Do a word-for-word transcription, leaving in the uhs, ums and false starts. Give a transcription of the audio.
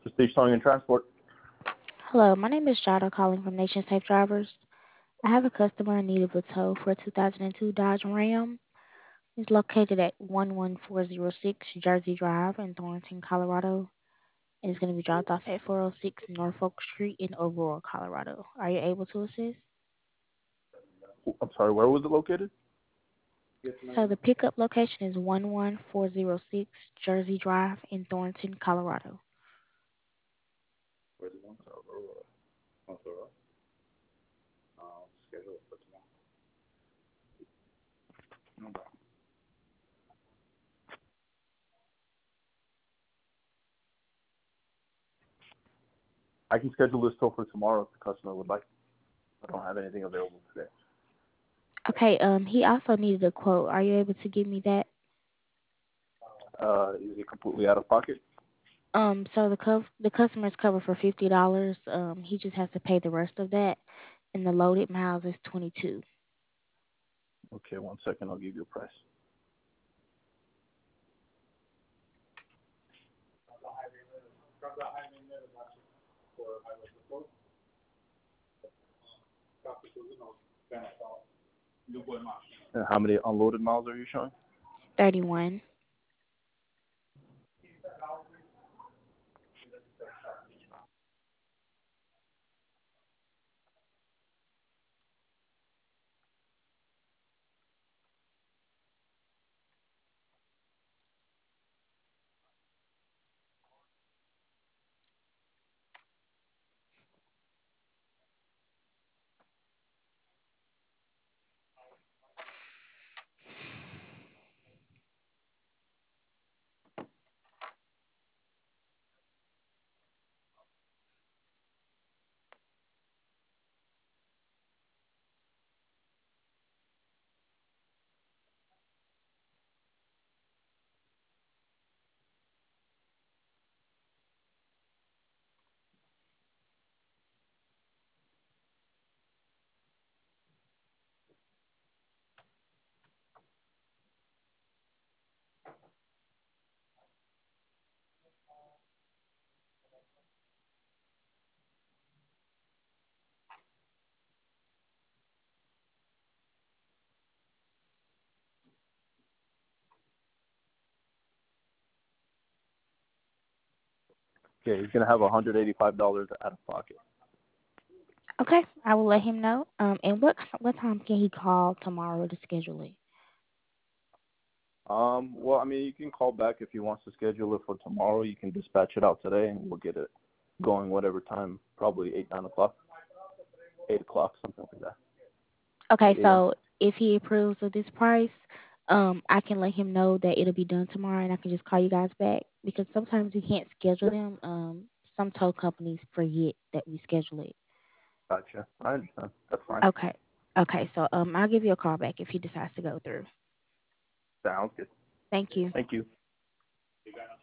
Prestige Towing and Transport. Hello, my name is Jada calling from Nation Safe Drivers. I have a customer in need of a tow for a two thousand two Dodge Ram. It's located at one one four zero six Jersey Drive in Thornton, Colorado. And it's going to be dropped off at four oh six Norfolk Street in Aurora, Colorado. Are you able to assist? I'm sorry, where was it located? So the pickup location is one one four zero six Jersey Drive in Thornton, Colorado. I can schedule this tow for tomorrow if the customer would like. I don't have anything available today. Okay, um, he also needed a quote. Are you able to give me that? Uh, is it completely out of pocket? Um, so the cov- the customer's covered for fifty dollars. Um, he just has to pay the rest of that, and the loaded miles is twenty two. Okay, one second. I'll give you a price. And how many unloaded miles are you showing? Thirty one. Okay, he's gonna have one hundred eighty-five dollars out of pocket. Okay, I will let him know. Um, and what what time can he call tomorrow to schedule it? Um, well, I mean, you can call back if he wants to schedule it for tomorrow. You can dispatch it out today, and we'll get it going whatever time. Probably eight, nine o'clock, eight o'clock, something like that. Okay, eight a m. so if he approves of this price, um, I can let him know that it'll be done tomorrow, and I can just call you guys back because sometimes we can't schedule Yeah, them. Um, some tow companies forget that we schedule it. gotcha. I understand. That's fine. Okay. Okay, so um, I'll give you a call back if he decides to go through. Sounds good. Thank you. Thank you.